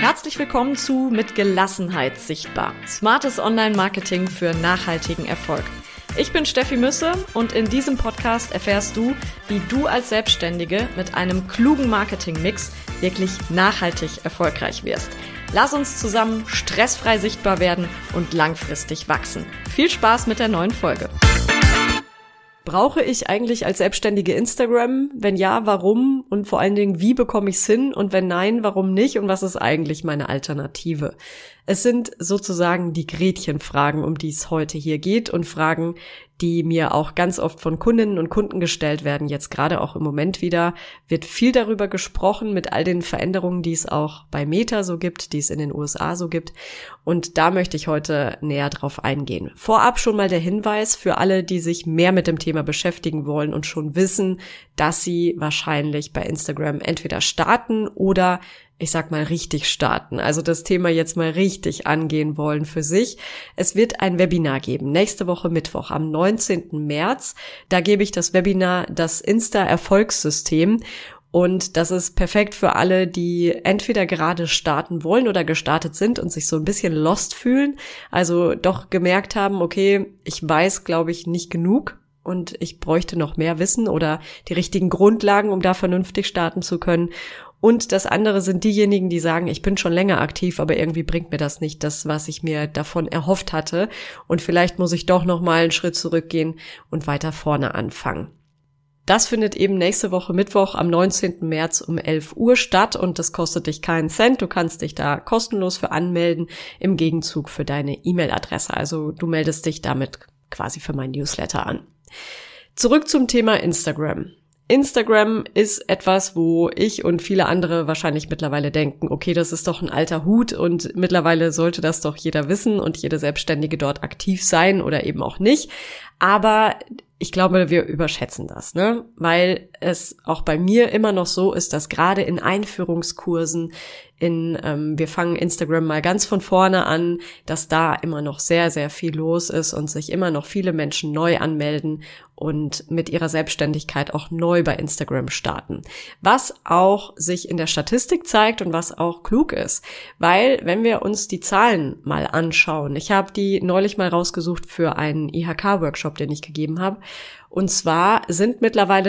Herzlich willkommen zu Mit Gelassenheit sichtbar. Smartes Online-Marketing für nachhaltigen Erfolg. Ich bin Steffi Müsse und in diesem Podcast erfährst du, wie du als Selbstständige mit einem klugen Marketing-Mix wirklich nachhaltig erfolgreich wirst. Lass uns zusammen stressfrei sichtbar werden und langfristig wachsen. Viel Spaß mit der neuen Folge. Brauche ich eigentlich als Selbstständige Instagram? Wenn ja, warum? Und vor allen Dingen, wie bekomme ich es hin? Und wenn nein, warum nicht? Und was ist eigentlich meine Alternative? Es sind sozusagen die Gretchenfragen, um die es heute hier geht und Fragen, die mir auch ganz oft von Kundinnen und Kunden gestellt werden. Jetzt gerade auch im Moment wieder wird viel darüber gesprochen mit all den Veränderungen, die es auch bei Meta so gibt, die es in den USA so gibt. Und da möchte ich heute näher drauf eingehen. Vorab schon mal der Hinweis für alle, die sich mehr mit dem Thema beschäftigen wollen und schon wissen, dass sie wahrscheinlich bei Instagram entweder starten oder ich sag mal richtig starten, also das Thema jetzt mal richtig angehen wollen für sich. Es wird ein Webinar geben, nächste Woche Mittwoch am 19. März. Da gebe ich das Webinar Das Insta-Erfolgssystem und das ist perfekt für alle, die entweder gerade starten wollen oder gestartet sind und sich so ein bisschen lost fühlen, also doch gemerkt haben, okay, ich weiß, glaube ich, nicht genug. Und ich bräuchte noch mehr Wissen oder die richtigen Grundlagen, um da vernünftig starten zu können. Und das andere sind diejenigen, die sagen, ich bin schon länger aktiv, aber irgendwie bringt mir das nicht das, was ich mir davon erhofft hatte. Und vielleicht muss ich doch noch mal einen Schritt zurückgehen und weiter vorne anfangen. Das findet eben nächste Woche Mittwoch am 19. März um 11 Uhr statt und das kostet dich keinen Cent. Du kannst dich da kostenlos für anmelden im Gegenzug für deine E-Mail-Adresse. Also du meldest dich damit quasi für mein Newsletter an. Zurück zum Thema Instagram. Instagram ist etwas, wo ich und viele andere wahrscheinlich mittlerweile denken, okay, das ist doch ein alter Hut und mittlerweile sollte das doch jeder wissen und jede Selbstständige dort aktiv sein oder eben auch nicht. Aber ich glaube, wir überschätzen das, ne? Weil es auch bei mir immer noch so ist, dass gerade in Einführungskursen, wir fangen Instagram mal ganz von vorne an, dass da immer noch sehr, sehr viel los ist und sich immer noch viele Menschen neu anmelden und mit ihrer Selbstständigkeit auch neu bei Instagram starten. Was auch sich in der Statistik zeigt und was auch klug ist. Weil, wenn wir uns die Zahlen mal anschauen, ich habe die neulich mal rausgesucht für einen IHK-Workshop, den ich gegeben habe. Und zwar sind mittlerweile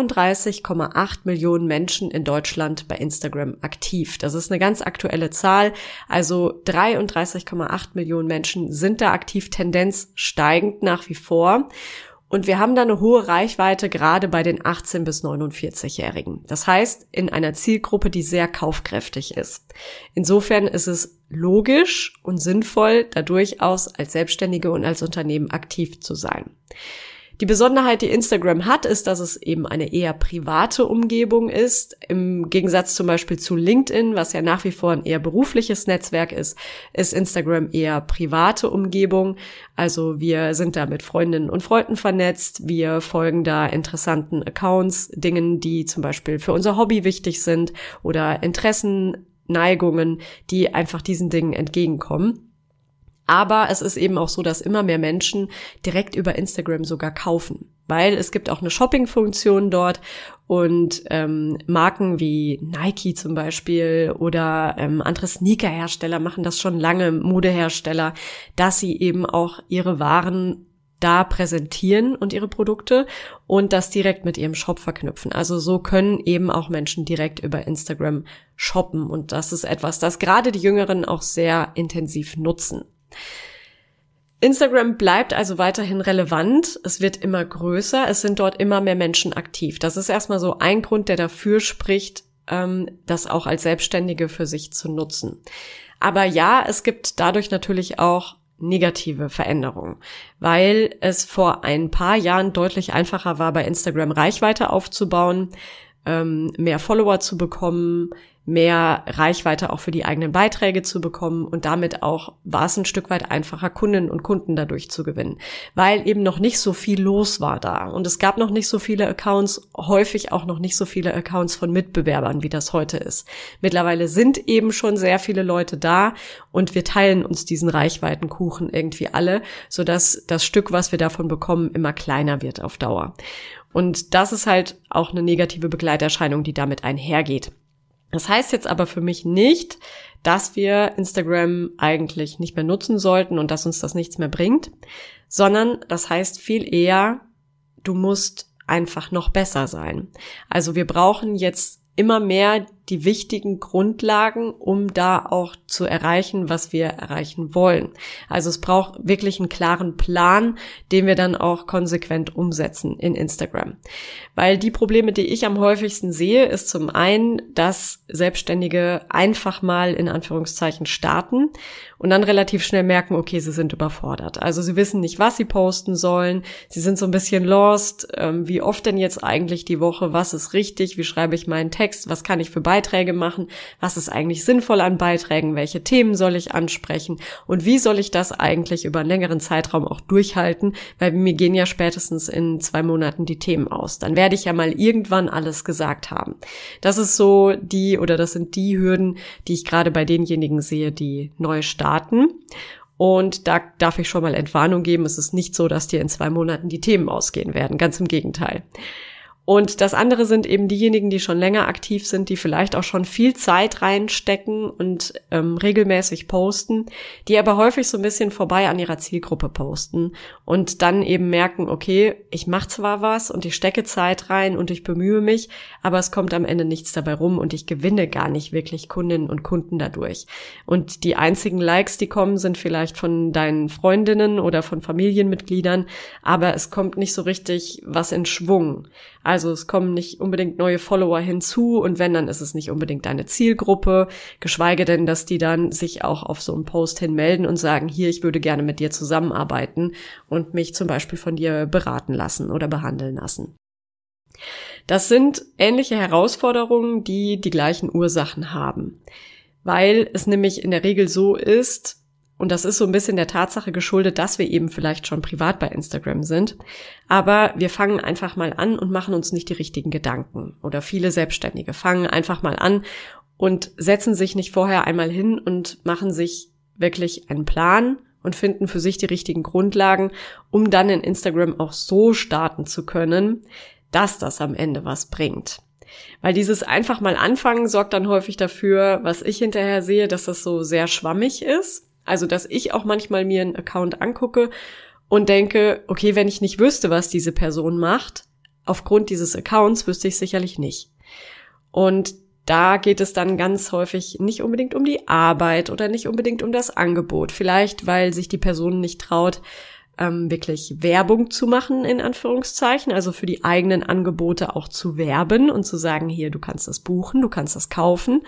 33,8 Millionen Menschen in Deutschland bei Instagram aktiv. Das ist eine ganz aktuelle Zahl. Also 33,8 Millionen Menschen sind da aktiv, Tendenz steigend nach wie vor. Und wir haben da eine hohe Reichweite, gerade bei den 18- bis 49-Jährigen. Das heißt, in einer Zielgruppe, die sehr kaufkräftig ist. Insofern ist es logisch und sinnvoll, da durchaus als Selbstständige und als Unternehmen aktiv zu sein. Die Besonderheit, die Instagram hat, ist, dass es eben eine eher private Umgebung ist. Im Gegensatz zum Beispiel zu LinkedIn, was ja nach wie vor ein eher berufliches Netzwerk ist Instagram eher private Umgebung. Also wir sind da mit Freundinnen und Freunden vernetzt. Wir folgen da interessanten Accounts, Dingen, die zum Beispiel für unser Hobby wichtig sind oder Interessen, Neigungen, die einfach diesen Dingen entgegenkommen. Aber es ist eben auch so, dass immer mehr Menschen direkt über Instagram sogar kaufen, weil es gibt auch eine Shopping-Funktion dort und Marken wie Nike zum Beispiel oder andere Sneaker-Hersteller machen das schon lange, Modehersteller, dass sie eben auch ihre Waren da präsentieren und ihre Produkte und das direkt mit ihrem Shop verknüpfen. Also so können eben auch Menschen direkt über Instagram shoppen und das ist etwas, das gerade die Jüngeren auch sehr intensiv nutzen. Instagram bleibt also weiterhin relevant, es wird immer größer, es sind dort immer mehr Menschen aktiv. Das ist erstmal so ein Grund, der dafür spricht, das auch als Selbstständige für sich zu nutzen. Aber ja, es gibt dadurch natürlich auch negative Veränderungen, weil es vor ein paar Jahren deutlich einfacher war, bei Instagram Reichweite aufzubauen, mehr Follower zu bekommen, mehr Reichweite auch für die eigenen Beiträge zu bekommen und damit auch war es ein Stück weit einfacher, Kundinnen und Kunden dadurch zu gewinnen, weil eben noch nicht so viel los war da und es gab noch nicht so viele Accounts, häufig auch noch nicht so viele Accounts von Mitbewerbern, wie das heute ist. Mittlerweile sind eben schon sehr viele Leute da und wir teilen uns diesen Reichweitenkuchen irgendwie alle, sodass das Stück, was wir davon bekommen, immer kleiner wird auf Dauer. Und das ist halt auch eine negative Begleiterscheinung, die damit einhergeht. Das heißt jetzt aber für mich nicht, dass wir Instagram eigentlich nicht mehr nutzen sollten und dass uns das nichts mehr bringt, sondern das heißt viel eher, du musst einfach noch besser sein. Also wir brauchen jetzt immer mehr die wichtigen Grundlagen, um da auch zu erreichen, was wir erreichen wollen. Also es braucht wirklich einen klaren Plan, den wir dann auch konsequent umsetzen in Instagram. Weil die Probleme, die ich am häufigsten sehe, ist zum einen, dass Selbstständige einfach mal in Anführungszeichen starten und dann relativ schnell merken, okay, sie sind überfordert. Also sie wissen nicht, was sie posten sollen. Sie sind so ein bisschen lost. Wie oft denn jetzt eigentlich die Woche? Was ist richtig? Wie schreibe ich meinen Text? Was kann ich für Beiträge machen? Was ist eigentlich sinnvoll an Beiträgen? Welche Themen soll ich ansprechen? Und wie soll ich das eigentlich über einen längeren Zeitraum auch durchhalten? Weil mir gehen ja spätestens in 2 Monaten die Themen aus. Dann werde ich ja mal irgendwann alles gesagt haben. Das ist so das sind die Hürden, die ich gerade bei denjenigen sehe, die neu starten. Und da darf ich schon mal Entwarnung geben. Es ist nicht so, dass dir in 2 Monaten die Themen ausgehen werden. Ganz im Gegenteil. Und das andere sind eben diejenigen, die schon länger aktiv sind, die vielleicht auch schon viel Zeit reinstecken und regelmäßig posten, die aber häufig so ein bisschen vorbei an ihrer Zielgruppe posten und dann eben merken, okay, ich mache zwar was und ich stecke Zeit rein und ich bemühe mich, aber es kommt am Ende nichts dabei rum und ich gewinne gar nicht wirklich Kundinnen und Kunden dadurch. Und die einzigen Likes, die kommen, sind vielleicht von deinen Freundinnen oder von Familienmitgliedern, aber es kommt nicht so richtig was in Schwung. Also es kommen nicht unbedingt neue Follower hinzu und wenn, dann ist es nicht unbedingt deine Zielgruppe, geschweige denn, dass die dann sich auch auf so einen Post hin melden und sagen, hier, ich würde gerne mit dir zusammenarbeiten und mich zum Beispiel von dir beraten lassen oder behandeln lassen. Das sind ähnliche Herausforderungen, die die gleichen Ursachen haben, weil es nämlich in der Regel so ist, und das ist so ein bisschen der Tatsache geschuldet, dass wir eben vielleicht schon privat bei Instagram sind. Aber wir fangen einfach mal an und machen uns nicht die richtigen Gedanken. Oder viele Selbstständige fangen einfach mal an und setzen sich nicht vorher einmal hin und machen sich wirklich einen Plan und finden für sich die richtigen Grundlagen, um dann in Instagram auch so starten zu können, dass das am Ende was bringt. Weil dieses einfach mal anfangen sorgt dann häufig dafür, was ich hinterher sehe, dass das so sehr schwammig ist. Also, dass ich auch manchmal mir einen Account angucke und denke, okay, wenn ich nicht wüsste, was diese Person macht, aufgrund dieses Accounts wüsste ich sicherlich nicht. Und da geht es dann ganz häufig nicht unbedingt um die Arbeit oder nicht unbedingt um das Angebot. Vielleicht, weil sich die Person nicht traut, wirklich Werbung zu machen, in Anführungszeichen, also für die eigenen Angebote auch zu werben und zu sagen, hier, du kannst das buchen, du kannst das kaufen.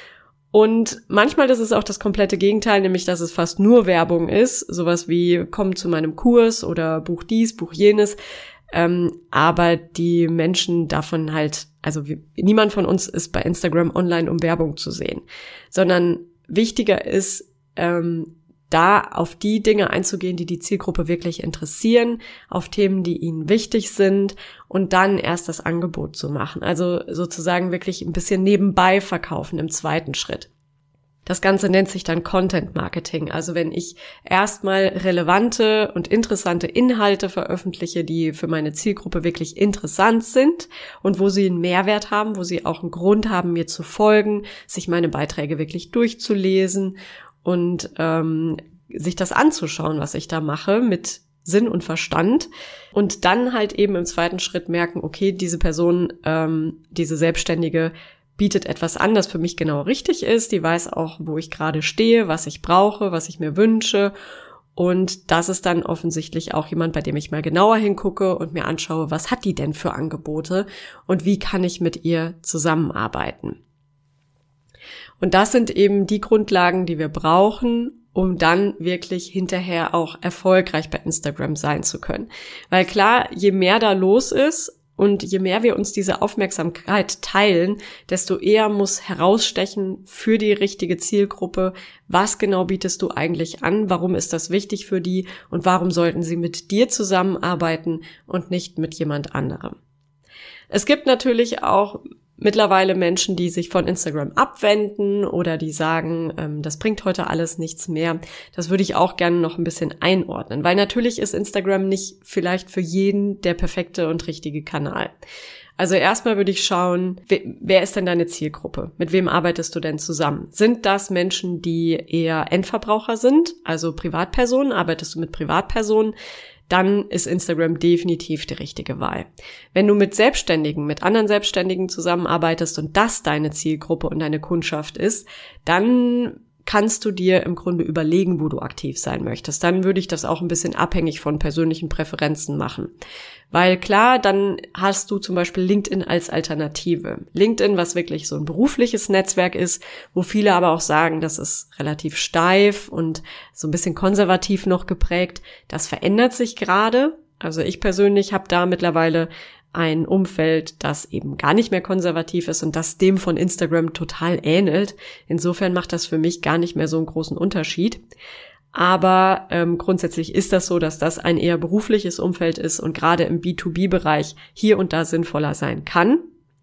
Und manchmal ist es auch das komplette Gegenteil, nämlich dass es fast nur Werbung ist, sowas wie komm zu meinem Kurs oder buch dies, buch jenes, aber die Menschen davon halt, also niemand von uns ist bei Instagram online, um Werbung zu sehen, sondern wichtiger ist, da auf die Dinge einzugehen, die die Zielgruppe wirklich interessieren, auf Themen, die ihnen wichtig sind und dann erst das Angebot zu machen. Also sozusagen wirklich ein bisschen nebenbei verkaufen im zweiten Schritt. Das Ganze nennt sich dann Content Marketing. Also wenn ich erstmal relevante und interessante Inhalte veröffentliche, die für meine Zielgruppe wirklich interessant sind und wo sie einen Mehrwert haben, wo sie auch einen Grund haben, mir zu folgen, sich meine Beiträge wirklich durchzulesen und sich das anzuschauen, was ich da mache, mit Sinn und Verstand und dann halt eben im zweiten Schritt merken, okay, diese Person, diese Selbstständige bietet etwas an, das für mich genau richtig ist, die weiß auch, wo ich gerade stehe, was ich brauche, was ich mir wünsche und das ist dann offensichtlich auch jemand, bei dem ich mal genauer hingucke und mir anschaue, was hat die denn für Angebote und wie kann ich mit ihr zusammenarbeiten. Und das sind eben die Grundlagen, die wir brauchen, um dann wirklich hinterher auch erfolgreich bei Instagram sein zu können. Weil klar, je mehr da los ist und je mehr wir uns diese Aufmerksamkeit teilen, desto eher muss herausstechen für die richtige Zielgruppe, was genau bietest du eigentlich an, warum ist das wichtig für die und warum sollten sie mit dir zusammenarbeiten und nicht mit jemand anderem. Es gibt natürlich auch mittlerweile Menschen, die sich von Instagram abwenden oder die sagen, das bringt heute alles nichts mehr. Das würde ich auch gerne noch ein bisschen einordnen, weil natürlich ist Instagram nicht vielleicht für jeden der perfekte und richtige Kanal. Also erstmal würde ich schauen, wer ist denn deine Zielgruppe? Mit wem arbeitest du denn zusammen? Sind das Menschen, die eher Endverbraucher sind, also Privatpersonen? Arbeitest du mit Privatpersonen? Dann ist Instagram definitiv die richtige Wahl. Wenn du mit anderen Selbstständigen zusammenarbeitest und das deine Zielgruppe und deine Kundschaft ist, dann kannst du dir im Grunde überlegen, wo du aktiv sein möchtest. Dann würde ich das auch ein bisschen abhängig von persönlichen Präferenzen machen. Weil klar, dann hast du zum Beispiel LinkedIn als Alternative. LinkedIn, was wirklich so ein berufliches Netzwerk ist, wo viele aber auch sagen, das ist relativ steif und so ein bisschen konservativ noch geprägt. Das verändert sich gerade. Also ich persönlich habe da mittlerweile ein Umfeld, das eben gar nicht mehr konservativ ist und das dem von Instagram total ähnelt. Insofern macht das für mich gar nicht mehr so einen großen Unterschied. Aber grundsätzlich ist das so, dass das ein eher berufliches Umfeld ist und gerade im B2B-Bereich hier und da sinnvoller sein kann.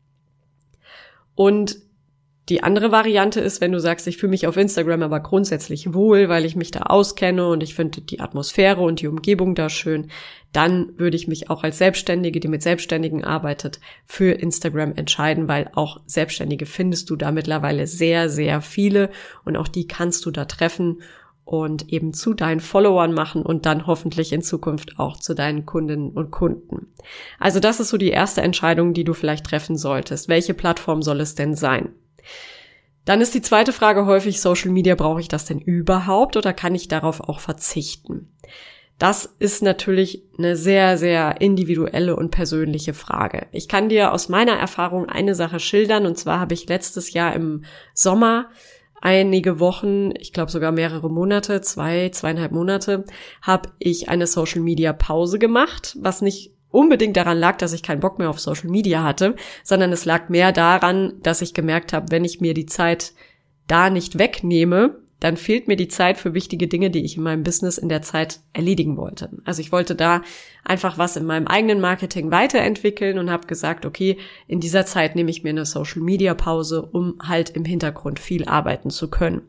Und die andere Variante ist, wenn du sagst, ich fühle mich auf Instagram aber grundsätzlich wohl, weil ich mich da auskenne und ich finde die Atmosphäre und die Umgebung da schön, dann würde ich mich auch als Selbstständige, die mit Selbstständigen arbeitet, für Instagram entscheiden, weil auch Selbstständige findest du da mittlerweile sehr, sehr viele und auch die kannst du da treffen und eben zu deinen Followern machen und dann hoffentlich in Zukunft auch zu deinen Kundinnen und Kunden. Also das ist so die erste Entscheidung, die du vielleicht treffen solltest. Welche Plattform soll es denn sein? Dann ist die zweite Frage häufig, Social Media, brauche ich das denn überhaupt oder kann ich darauf auch verzichten? Das ist natürlich eine sehr, sehr individuelle und persönliche Frage. Ich kann dir aus meiner Erfahrung eine Sache schildern, und zwar habe ich letztes Jahr im Sommer einige Wochen, ich glaube sogar mehrere Monate, 2,5 Monate, habe ich eine Social Media Pause gemacht, was nicht unbedingt daran lag, dass ich keinen Bock mehr auf Social Media hatte, sondern es lag mehr daran, dass ich gemerkt habe, wenn ich mir die Zeit da nicht wegnehme, dann fehlt mir die Zeit für wichtige Dinge, die ich in meinem Business in der Zeit erledigen wollte. Also ich wollte da einfach was in meinem eigenen Marketing weiterentwickeln und habe gesagt, okay, in dieser Zeit nehme ich mir eine Social Media Pause, um halt im Hintergrund viel arbeiten zu können.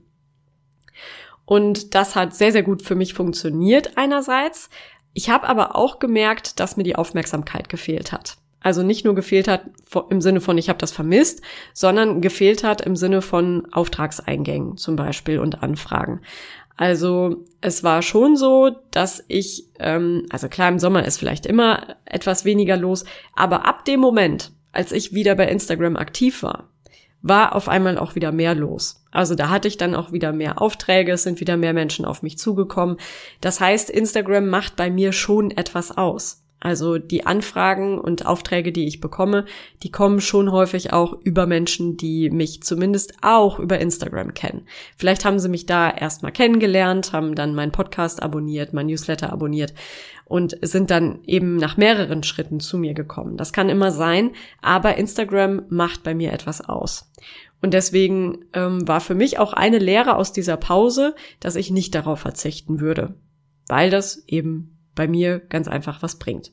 Und das hat sehr, sehr gut für mich funktioniert einerseits. Ich habe aber auch gemerkt, dass mir die Aufmerksamkeit gefehlt hat. Also nicht nur gefehlt hat im Sinne von, ich habe das vermisst, sondern gefehlt hat im Sinne von Auftragseingängen zum Beispiel und Anfragen. Also es war schon so, dass ich, also klar, im Sommer ist vielleicht immer etwas weniger los, aber ab dem Moment, als ich wieder bei Instagram aktiv war auf einmal auch wieder mehr los. Also da hatte ich dann auch wieder mehr Aufträge, es sind wieder mehr Menschen auf mich zugekommen. Das heißt, Instagram macht bei mir schon etwas aus. Also die Anfragen und Aufträge, die ich bekomme, die kommen schon häufig auch über Menschen, die mich zumindest auch über Instagram kennen. Vielleicht haben sie mich da erstmal kennengelernt, haben dann meinen Podcast abonniert, mein Newsletter abonniert und sind dann eben nach mehreren Schritten zu mir gekommen. Das kann immer sein, aber Instagram macht bei mir etwas aus. Und deswegen war für mich auch eine Lehre aus dieser Pause, dass ich nicht darauf verzichten würde, weil das eben bei mir ganz einfach was bringt.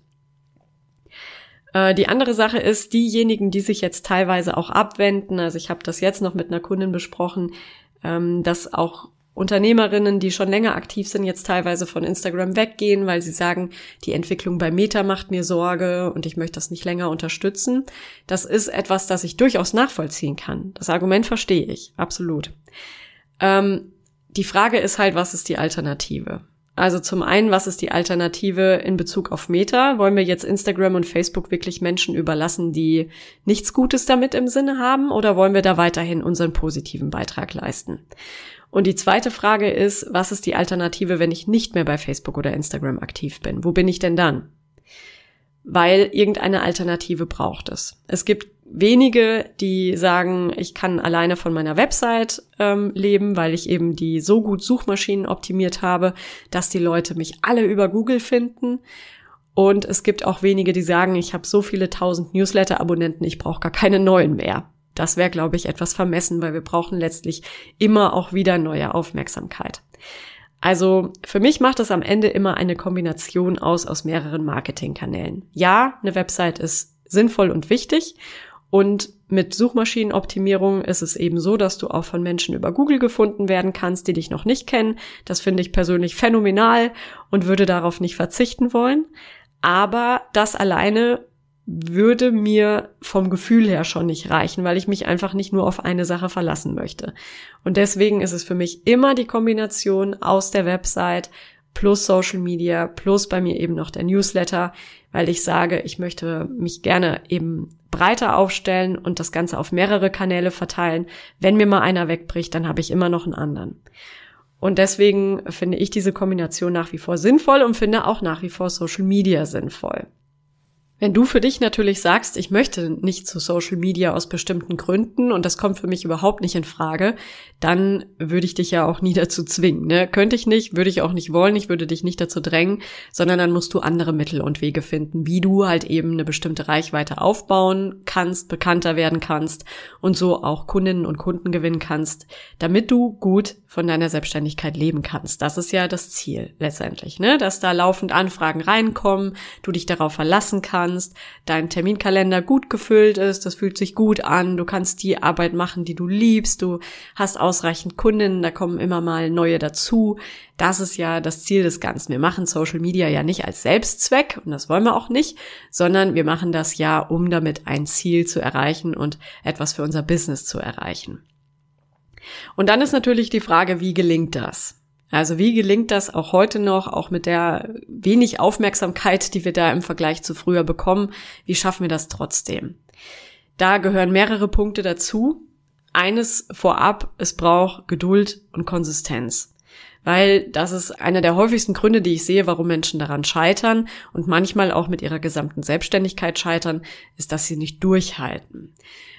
Die andere Sache ist, diejenigen, die sich jetzt teilweise auch abwenden, also ich habe das jetzt noch mit einer Kundin besprochen, dass auch Unternehmerinnen, die schon länger aktiv sind, jetzt teilweise von Instagram weggehen, weil sie sagen, die Entwicklung bei Meta macht mir Sorge und ich möchte das nicht länger unterstützen. Das ist etwas, das ich durchaus nachvollziehen kann. Das Argument verstehe ich, absolut. Die Frage ist halt, was ist die Alternative? Also zum einen, was ist die Alternative in Bezug auf Meta? Wollen wir jetzt Instagram und Facebook wirklich Menschen überlassen, die nichts Gutes damit im Sinne haben? Oder wollen wir da weiterhin unseren positiven Beitrag leisten? Und die zweite Frage ist, was ist die Alternative, wenn ich nicht mehr bei Facebook oder Instagram aktiv bin? Wo bin ich denn dann? Weil irgendeine Alternative braucht es. Es gibt wenige, die sagen, ich kann alleine von meiner Website leben, weil ich eben die so gut Suchmaschinen optimiert habe, dass die Leute mich alle über Google finden. Und es gibt auch wenige, die sagen, ich habe so viele 1000 Newsletter-Abonnenten, ich brauche gar keine neuen mehr. Das wäre, glaube ich, etwas vermessen, weil wir brauchen letztlich immer auch wieder neue Aufmerksamkeit. Also für mich macht es am Ende immer eine Kombination aus mehreren Marketingkanälen. Ja, eine Website ist sinnvoll und wichtig und mit Suchmaschinenoptimierung ist es eben so, dass du auch von Menschen über Google gefunden werden kannst, die dich noch nicht kennen. Das finde ich persönlich phänomenal und würde darauf nicht verzichten wollen. Aber das alleine würde mir vom Gefühl her schon nicht reichen, weil ich mich einfach nicht nur auf eine Sache verlassen möchte. Und deswegen ist es für mich immer die Kombination aus der Website plus Social Media plus bei mir eben noch der Newsletter, weil ich sage, ich möchte mich gerne eben breiter aufstellen und das Ganze auf mehrere Kanäle verteilen. Wenn mir mal einer wegbricht, dann habe ich immer noch einen anderen. Und deswegen finde ich diese Kombination nach wie vor sinnvoll und finde auch nach wie vor Social Media sinnvoll. Wenn du für dich natürlich sagst, ich möchte nicht zu Social Media aus bestimmten Gründen und das kommt für mich überhaupt nicht in Frage, dann würde ich dich ja auch nie dazu zwingen, ne? Könnte ich nicht, würde ich auch nicht wollen, ich würde dich nicht dazu drängen, sondern dann musst du andere Mittel und Wege finden, wie du halt eben eine bestimmte Reichweite aufbauen kannst, bekannter werden kannst und so auch Kundinnen und Kunden gewinnen kannst, damit du gut von deiner Selbstständigkeit leben kannst. Das ist ja das Ziel letztendlich, ne? Dass da laufend Anfragen reinkommen, du dich darauf verlassen kannst, dein Terminkalender gut gefüllt ist, das fühlt sich gut an, du kannst die Arbeit machen, die du liebst, du hast ausreichend Kundinnen, da kommen immer mal neue dazu. Das ist ja das Ziel des Ganzen. Wir machen Social Media ja nicht als Selbstzweck und das wollen wir auch nicht, sondern wir machen das ja, um damit ein Ziel zu erreichen und etwas für unser Business zu erreichen. Und dann ist natürlich die Frage, wie gelingt das? Also wie gelingt das auch heute noch, auch mit der wenig Aufmerksamkeit, die wir da im Vergleich zu früher bekommen? Wie schaffen wir das trotzdem? Da gehören mehrere Punkte dazu. Eines vorab, es braucht Geduld und Konsistenz. Weil das ist einer der häufigsten Gründe, die ich sehe, warum Menschen daran scheitern und manchmal auch mit ihrer gesamten Selbstständigkeit scheitern, ist, dass sie nicht durchhalten.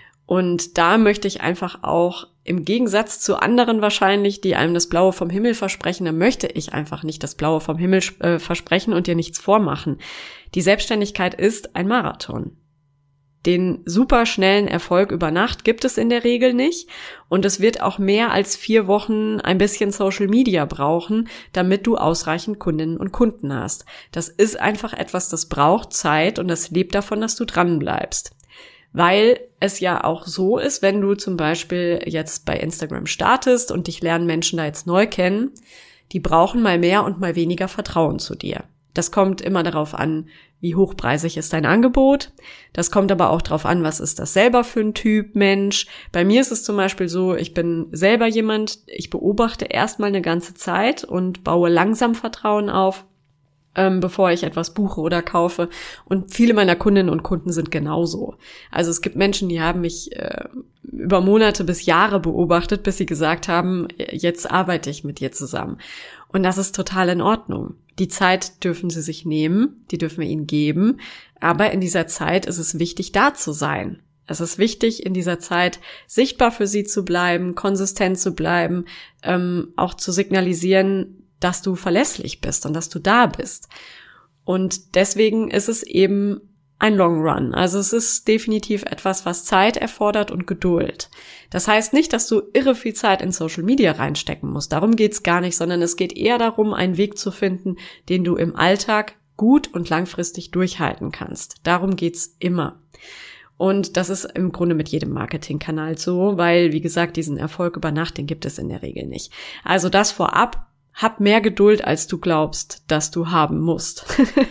Und da möchte ich einfach auch im Gegensatz zu anderen wahrscheinlich, die einem das Blaue vom Himmel versprechen, da möchte ich einfach nicht das Blaue vom Himmel versprechen und dir nichts vormachen. Die Selbstständigkeit ist ein Marathon. Den super schnellen Erfolg über Nacht gibt es in der Regel nicht und es wird auch mehr als 4 Wochen ein bisschen Social Media brauchen, damit du ausreichend Kundinnen und Kunden hast. Das ist einfach etwas, das braucht Zeit und das lebt davon, dass du dran bleibst. Weil es ja auch so ist, wenn du zum Beispiel jetzt bei Instagram startest und dich lernen Menschen da jetzt neu kennen, die brauchen mal mehr und mal weniger Vertrauen zu dir. Das kommt immer darauf an, wie hochpreisig ist dein Angebot. Das kommt aber auch darauf an, was ist das selber für ein Typ Mensch. Bei mir ist es zum Beispiel so, ich bin selber jemand, ich beobachte erstmal eine ganze Zeit und baue langsam Vertrauen auf, bevor ich etwas buche oder kaufe. Und viele meiner Kundinnen und Kunden sind genauso. Also es gibt Menschen, die haben mich über Monate bis Jahre beobachtet, bis sie gesagt haben, jetzt arbeite ich mit dir zusammen. Und das ist total in Ordnung. Die Zeit dürfen sie sich nehmen, die dürfen wir ihnen geben. Aber in dieser Zeit ist es wichtig, da zu sein. Es ist wichtig, in dieser Zeit sichtbar für sie zu bleiben, konsistent zu bleiben, auch zu signalisieren, dass du verlässlich bist und dass du da bist. Und deswegen ist es eben ein Long Run. Also es ist definitiv etwas, was Zeit erfordert und Geduld. Das heißt nicht, dass du irre viel Zeit in Social Media reinstecken musst. Darum geht's gar nicht, sondern es geht eher darum, einen Weg zu finden, den du im Alltag gut und langfristig durchhalten kannst. Darum geht's immer. Und das ist im Grunde mit jedem Marketingkanal so, weil, wie gesagt, diesen Erfolg über Nacht, den gibt es in der Regel nicht. Also das vorab. Hab mehr Geduld, als du glaubst, dass du haben musst.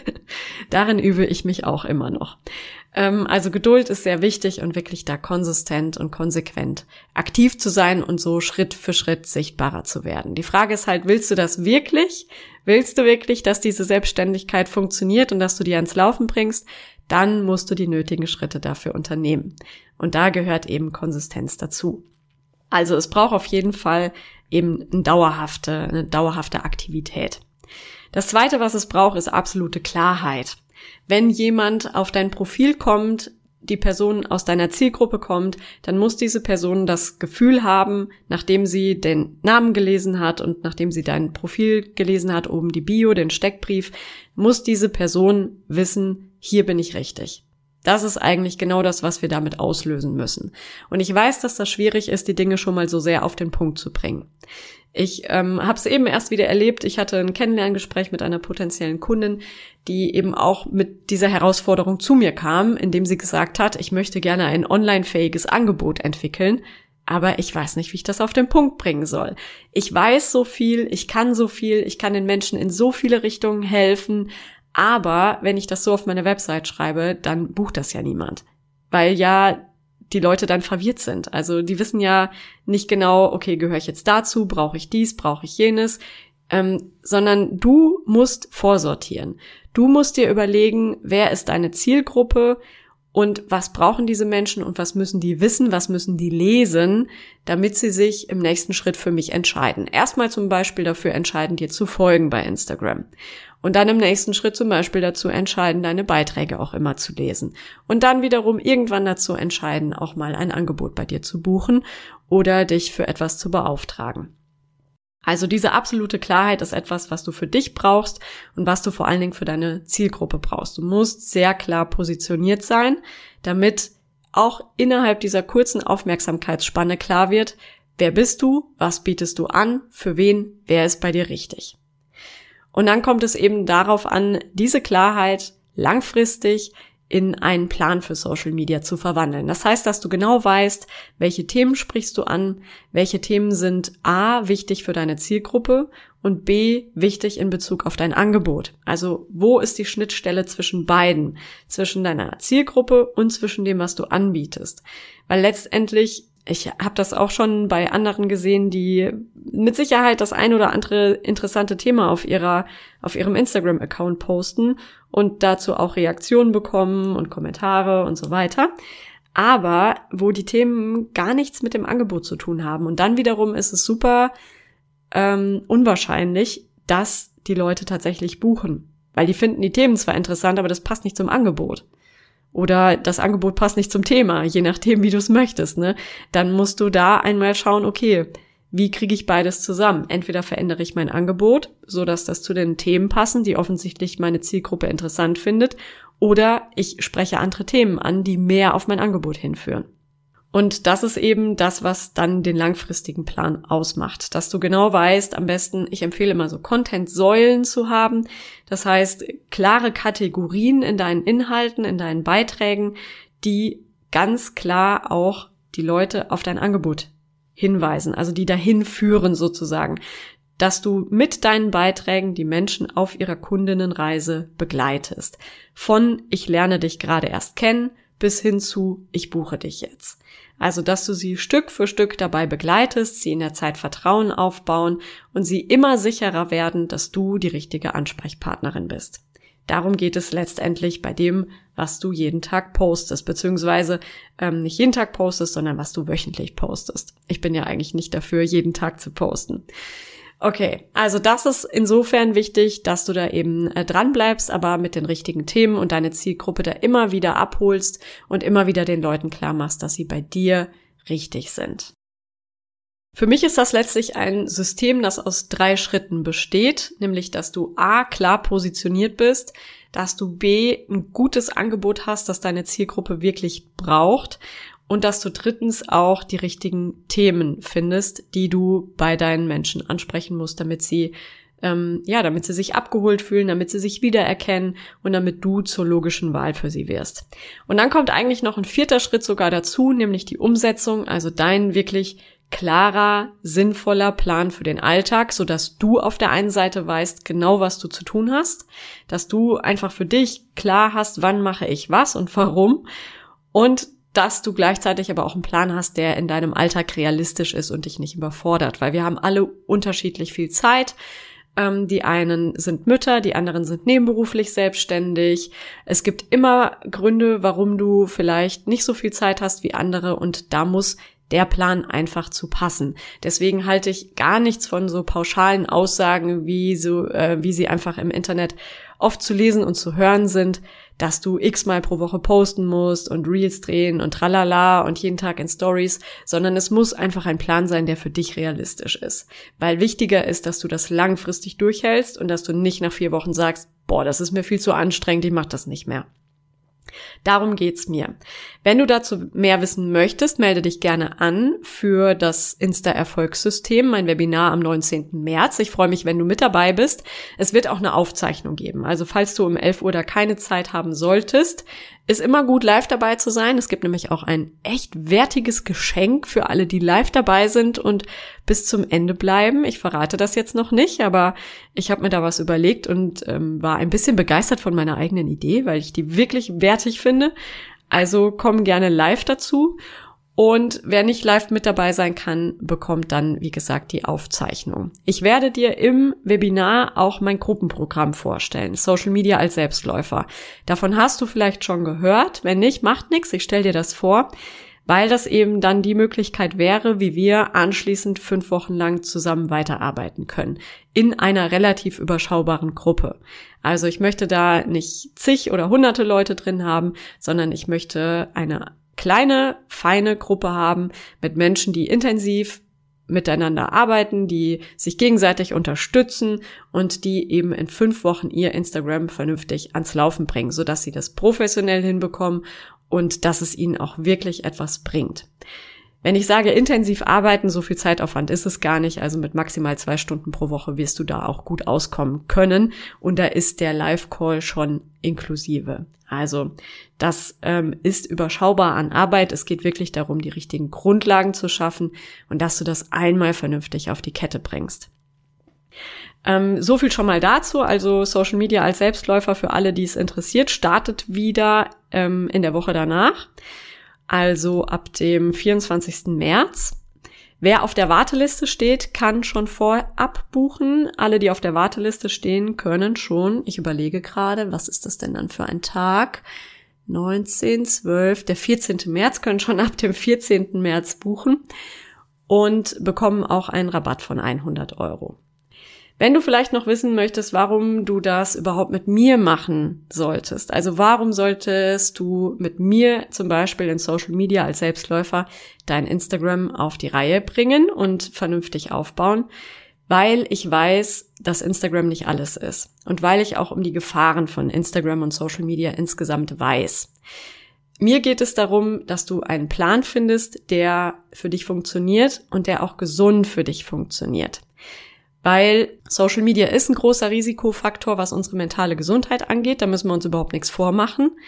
Darin übe ich mich auch immer noch. Also Geduld ist sehr wichtig und wirklich da konsistent und konsequent aktiv zu sein und so Schritt für Schritt sichtbarer zu werden. Die Frage ist halt, willst du das wirklich? Willst du wirklich, dass diese Selbstständigkeit funktioniert und dass du die ans Laufen bringst? Dann musst du die nötigen Schritte dafür unternehmen. Und da gehört eben Konsistenz dazu. Also es braucht auf jeden Fall eben eine dauerhafte Aktivität. Das Zweite, was es braucht, ist absolute Klarheit. Wenn jemand auf dein Profil kommt, die Person aus deiner Zielgruppe kommt, dann muss diese Person das Gefühl haben, nachdem sie den Namen gelesen hat und nachdem sie dein Profil gelesen hat, oben die Bio, den Steckbrief, muss diese Person wissen, hier bin ich richtig. Das ist eigentlich genau das, was wir damit auslösen müssen. Und ich weiß, dass das schwierig ist, die Dinge schon mal so sehr auf den Punkt zu bringen. Ich habe es eben erst wieder erlebt. Ich hatte ein Kennenlerngespräch mit einer potenziellen Kundin, die eben auch mit dieser Herausforderung zu mir kam, indem sie gesagt hat, ich möchte gerne ein online-fähiges Angebot entwickeln, aber ich weiß nicht, wie ich das auf den Punkt bringen soll. Ich weiß so viel, ich kann den Menschen in so viele Richtungen helfen, Aber wenn ich das so auf meine Website schreibe, dann bucht das ja niemand. Weil ja die Leute dann verwirrt sind. Also die wissen ja nicht genau, okay, gehöre ich jetzt dazu, brauche ich dies, brauche ich jenes, sondern du musst vorsortieren. Du musst dir überlegen, wer ist deine Zielgruppe und was brauchen diese Menschen und was müssen die wissen, was müssen die lesen, damit sie sich im nächsten Schritt für mich entscheiden. Erstmal zum Beispiel dafür entscheiden, dir zu folgen bei Instagram. Und dann im nächsten Schritt zum Beispiel dazu entscheiden, deine Beiträge auch immer zu lesen. Und dann wiederum irgendwann dazu entscheiden, auch mal ein Angebot bei dir zu buchen oder dich für etwas zu beauftragen. Also diese absolute Klarheit ist etwas, was du für dich brauchst und was du vor allen Dingen für deine Zielgruppe brauchst. Du musst sehr klar positioniert sein, damit auch innerhalb dieser kurzen Aufmerksamkeitsspanne klar wird, wer bist du, was bietest du an, für wen, wer ist bei dir richtig. Und dann kommt es eben darauf an, diese Klarheit langfristig in einen Plan für Social Media zu verwandeln. Das heißt, dass du genau weißt, welche Themen sprichst du an, welche Themen sind A, wichtig für deine Zielgruppe und B, wichtig in Bezug auf dein Angebot. Also wo ist die Schnittstelle zwischen beiden, zwischen deiner Zielgruppe und zwischen dem, was du anbietest? Weil letztendlich, ich habe das auch schon bei anderen gesehen, die mit Sicherheit das ein oder andere interessante Thema auf ihrem Instagram-Account posten und dazu auch Reaktionen bekommen und Kommentare und so weiter. Aber wo die Themen gar nichts mit dem Angebot zu tun haben. Und dann wiederum ist es super unwahrscheinlich, dass die Leute tatsächlich buchen. Weil die finden die Themen zwar interessant, aber das passt nicht zum Angebot. Oder das Angebot passt nicht zum Thema, je nachdem, wie du es möchtest, ne? Dann musst du da einmal schauen, okay, wie kriege ich beides zusammen? Entweder verändere ich mein Angebot, so dass das zu den Themen passen, die offensichtlich meine Zielgruppe interessant findet, oder ich spreche andere Themen an, die mehr auf mein Angebot hinführen. Und das ist eben das, was dann den langfristigen Plan ausmacht. Dass du genau weißt, am besten, ich empfehle immer so Content-Säulen zu haben. Das heißt, klare Kategorien in deinen Inhalten, in deinen Beiträgen, die ganz klar auch die Leute auf dein Angebot hinweisen, also die dahin führen sozusagen. Dass du mit deinen Beiträgen die Menschen auf ihrer Kundinnenreise begleitest. Von ich lerne dich gerade erst kennen bis hin zu ich buche dich jetzt. Also, dass du sie Stück für Stück dabei begleitest, sie in der Zeit Vertrauen aufbauen und sie immer sicherer werden, dass du die richtige Ansprechpartnerin bist. Darum geht es letztendlich bei dem, was du jeden Tag postest, beziehungsweise nicht jeden Tag postest, sondern was du wöchentlich postest. Ich bin ja eigentlich nicht dafür, jeden Tag zu posten. Okay, also das ist insofern wichtig, dass du da eben dran bleibst, aber mit den richtigen Themen und deine Zielgruppe da immer wieder abholst und immer wieder den Leuten klar machst, dass sie bei dir richtig sind. Für mich ist das letztlich ein System, das aus 3 Schritten besteht, nämlich dass du A, klar positioniert bist, dass du B, ein gutes Angebot hast, das deine Zielgruppe wirklich braucht und dass du drittens auch die richtigen Themen findest, die du bei deinen Menschen ansprechen musst, damit sie sich abgeholt fühlen, damit sie sich wiedererkennen und damit du zur logischen Wahl für sie wirst. Und dann kommt eigentlich noch ein 4. Schritt sogar dazu, nämlich die Umsetzung, also dein wirklich klarer, sinnvoller Plan für den Alltag, sodass du auf der einen Seite weißt genau, was du zu tun hast, dass du einfach für dich klar hast, wann mache ich was und warum und dass du gleichzeitig aber auch einen Plan hast, der in deinem Alltag realistisch ist und dich nicht überfordert, weil wir haben alle unterschiedlich viel Zeit. Die einen sind Mütter, die anderen sind nebenberuflich selbstständig. Es gibt immer Gründe, warum du vielleicht nicht so viel Zeit hast wie andere und da muss der Plan einfach zu passen. Deswegen halte ich gar nichts von so pauschalen Aussagen, wie sie einfach im Internet oft zu lesen und zu hören sind, dass du x-mal pro Woche posten musst und Reels drehen und tralala und jeden Tag in Stories, sondern es muss einfach ein Plan sein, der für dich realistisch ist. Weil wichtiger ist, dass du das langfristig durchhältst und dass du nicht nach 4 Wochen sagst, boah, das ist mir viel zu anstrengend, ich mach das nicht mehr. Darum geht's mir. Wenn du dazu mehr wissen möchtest, melde dich gerne an für das Insta-Erfolgssystem, mein Webinar am 19. März. Ich freue mich, wenn du mit dabei bist. Es wird auch eine Aufzeichnung geben. Also falls du um 11 Uhr da keine Zeit haben solltest, Ist immer gut, live dabei zu sein. Es gibt nämlich auch ein echt wertiges Geschenk für alle, die live dabei sind und bis zum Ende bleiben. Ich verrate das jetzt noch nicht, aber ich habe mir da was überlegt und war ein bisschen begeistert von meiner eigenen Idee, weil ich die wirklich wertig finde. Also komm gerne live dazu. Und wer nicht live mit dabei sein kann, bekommt dann, wie gesagt, die Aufzeichnung. Ich werde dir im Webinar auch mein Gruppenprogramm vorstellen, Social Media als Selbstläufer. Davon hast du vielleicht schon gehört. Wenn nicht, macht nichts, ich stelle dir das vor, weil das eben dann die Möglichkeit wäre, wie wir anschließend 5 Wochen lang zusammen weiterarbeiten können. In einer relativ überschaubaren Gruppe. Also ich möchte da nicht zig oder hunderte Leute drin haben, sondern ich möchte eine kleine, feine Gruppe haben mit Menschen, die intensiv miteinander arbeiten, die sich gegenseitig unterstützen und die eben in 5 Wochen ihr Instagram vernünftig ans Laufen bringen, sodass sie das professionell hinbekommen und dass es ihnen auch wirklich etwas bringt. Wenn ich sage intensiv arbeiten, so viel Zeitaufwand ist es gar nicht, also mit maximal 2 Stunden pro Woche wirst du da auch gut auskommen können und da ist der Live-Call schon inklusive. Also das ist überschaubar an Arbeit, es geht wirklich darum, die richtigen Grundlagen zu schaffen und dass du das einmal vernünftig auf die Kette bringst. So viel schon mal dazu, also Social Media als Selbstläufer für alle, die es interessiert, startet wieder in der Woche danach. Also ab dem 24. März. Wer auf der Warteliste steht, kann schon vorab buchen. Alle, die auf der Warteliste stehen, können schon, ich überlege gerade, was ist das denn dann für ein Tag? 19, 12, der 14. März, können schon ab dem 14. März buchen und bekommen auch einen Rabatt von 100 €. Wenn du vielleicht noch wissen möchtest, warum du das überhaupt mit mir machen solltest, also warum solltest du mit mir zum Beispiel in Social Media als Selbstläufer dein Instagram auf die Reihe bringen und vernünftig aufbauen, weil ich weiß, dass Instagram nicht alles ist und weil ich auch um die Gefahren von Instagram und Social Media insgesamt weiß. Mir geht es darum, dass du einen Plan findest, der für dich funktioniert und der auch gesund für dich funktioniert. Weil Social Media ist ein großer Risikofaktor, was unsere mentale Gesundheit angeht. Da müssen wir uns überhaupt nichts vormachen.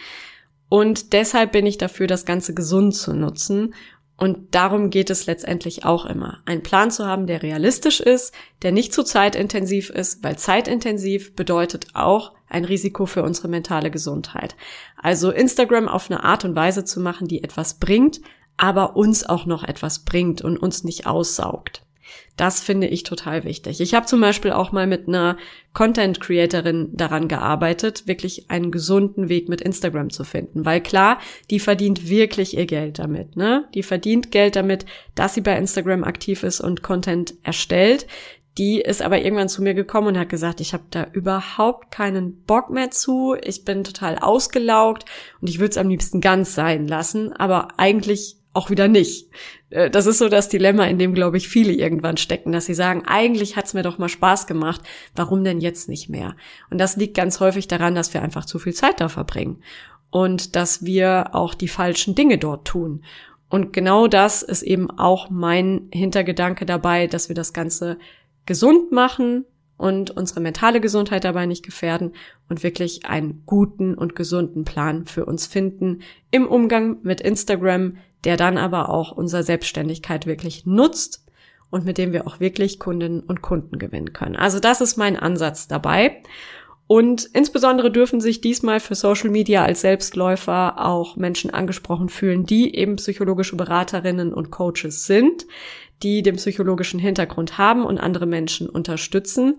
Und deshalb bin ich dafür, das Ganze gesund zu nutzen. Und darum geht es letztendlich auch immer. Einen Plan zu haben, der realistisch ist, der nicht zu zeitintensiv ist, weil zeitintensiv bedeutet auch ein Risiko für unsere mentale Gesundheit. Also Instagram auf eine Art und Weise zu machen, die etwas bringt, aber uns auch noch etwas bringt und uns nicht aussaugt. Das finde ich total wichtig. Ich habe zum Beispiel auch mal mit einer Content-Creatorin daran gearbeitet, wirklich einen gesunden Weg mit Instagram zu finden. Weil klar, die verdient wirklich ihr Geld damit, ne? Die verdient Geld damit, dass sie bei Instagram aktiv ist und Content erstellt. Die ist aber irgendwann zu mir gekommen und hat gesagt, ich habe da überhaupt keinen Bock mehr zu. Ich bin total ausgelaugt und ich würde es am liebsten ganz sein lassen, aber eigentlich auch wieder nicht. Das ist so das Dilemma, in dem, glaube ich, viele irgendwann stecken, dass sie sagen, eigentlich hat's mir doch mal Spaß gemacht, warum denn jetzt nicht mehr? Und das liegt ganz häufig daran, dass wir einfach zu viel Zeit da verbringen und dass wir auch die falschen Dinge dort tun. Und genau das ist eben auch mein Hintergedanke dabei, dass wir das Ganze gesund machen und unsere mentale Gesundheit dabei nicht gefährden und wirklich einen guten und gesunden Plan für uns finden im Umgang mit Instagram, der dann aber auch unsere Selbstständigkeit wirklich nutzt und mit dem wir auch wirklich Kundinnen und Kunden gewinnen können. Also das ist mein Ansatz dabei. Und insbesondere dürfen sich diesmal für Social Media als Selbstläufer auch Menschen angesprochen fühlen, die eben psychologische Beraterinnen und Coaches sind, die den psychologischen Hintergrund haben und andere Menschen unterstützen.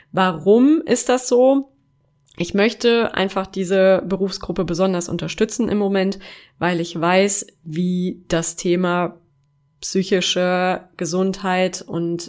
Warum ist das so? Ich möchte einfach diese Berufsgruppe besonders unterstützen im Moment, weil ich weiß, wie das Thema psychische Gesundheit und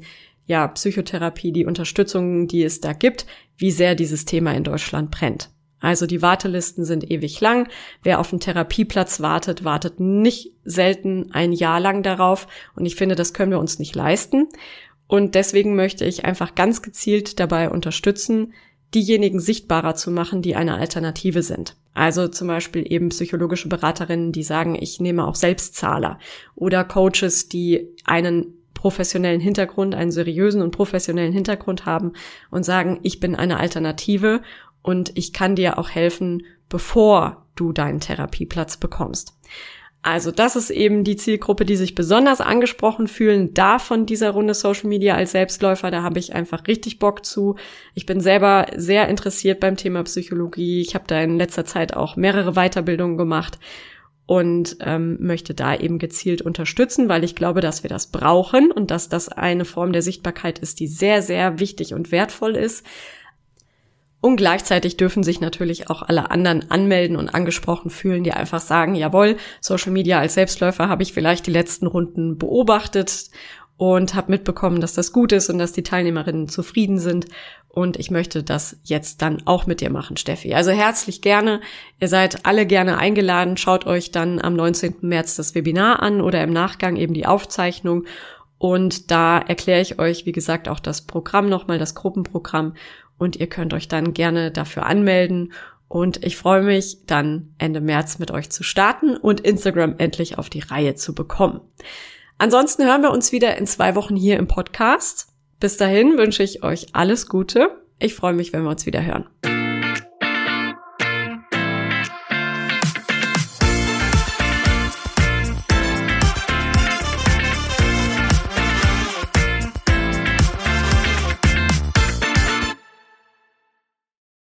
Psychotherapie, die Unterstützung, die es da gibt, wie sehr dieses Thema in Deutschland brennt. Also die Wartelisten sind ewig lang. Wer auf einen Therapieplatz wartet, wartet nicht selten ein Jahr lang darauf. Und ich finde, das können wir uns nicht leisten. Und deswegen möchte ich einfach ganz gezielt dabei unterstützen, diejenigen sichtbarer zu machen, die eine Alternative sind. Also zum Beispiel eben psychologische Beraterinnen, die sagen, ich nehme auch Selbstzahler, oder Coaches, die einen professionellen Hintergrund, einen seriösen und professionellen Hintergrund haben und sagen, ich bin eine Alternative und ich kann dir auch helfen, bevor du deinen Therapieplatz bekommst. Also das ist eben die Zielgruppe, die sich besonders angesprochen fühlen darf von dieser Runde Social Media als Selbstläufer. Da habe ich einfach richtig Bock zu. Ich bin selber sehr interessiert beim Thema Psychologie. Ich habe da in letzter Zeit auch mehrere Weiterbildungen gemacht und möchte da eben gezielt unterstützen, weil ich glaube, dass wir das brauchen und dass das eine Form der Sichtbarkeit ist, die sehr, sehr wichtig und wertvoll ist. Und gleichzeitig dürfen sich natürlich auch alle anderen anmelden und angesprochen fühlen, die einfach sagen, jawohl, Social Media als Selbstläufer habe ich vielleicht die letzten Runden beobachtet und habe mitbekommen, dass das gut ist und dass die Teilnehmerinnen zufrieden sind. Und ich möchte das jetzt dann auch mit dir machen, Steffi. Also herzlich gerne. Ihr seid alle gerne eingeladen. Schaut euch dann am 19. März das Webinar an oder im Nachgang eben die Aufzeichnung. Und da erkläre ich euch, wie gesagt, auch das Programm nochmal, das Gruppenprogramm. Und ihr könnt euch dann gerne dafür anmelden. Und ich freue mich, dann Ende März mit euch zu starten und Instagram endlich auf die Reihe zu bekommen. Ansonsten hören wir uns wieder in 2 Wochen hier im Podcast. Bis dahin wünsche ich euch alles Gute. Ich freue mich, wenn wir uns wieder hören.